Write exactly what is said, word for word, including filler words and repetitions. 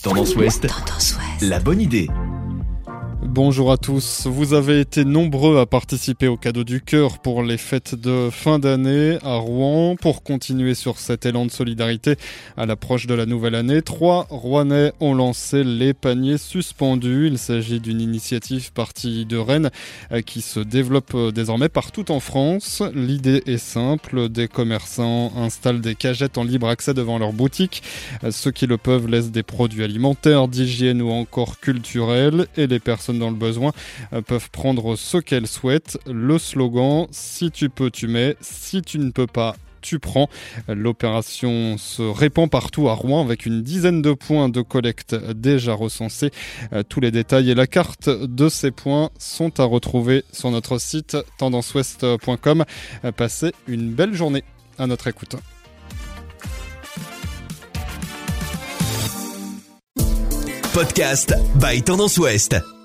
Tendance Ouest, Tendance Ouest. la bonne idée. Bonjour à tous, vous avez été nombreux à participer au cadeau du cœur pour les fêtes de fin d'année à Rouen. Pour continuer sur cet élan de solidarité à l'approche de la nouvelle année, trois Rouennais ont lancé les paniers suspendus. Il s'agit d'une initiative partie de Rennes qui se développe désormais partout en France. L'idée est simple, des commerçants installent des cagettes en libre accès devant leur boutique. Ceux qui le peuvent laissent des produits alimentaires, d'hygiène ou encore culturels, et les personnes dans le besoin peuvent prendre ce qu'elles souhaitent. Le slogan « Si tu peux, tu mets. Si tu ne peux pas, tu prends ». L'opération se répand partout à Rouen avec une dizaine de points de collecte déjà recensés. Tous les détails et la carte de ces points sont à retrouver sur notre site tendance ouest point com. Passez une belle journée à notre écoute. Podcast by Tendance Ouest.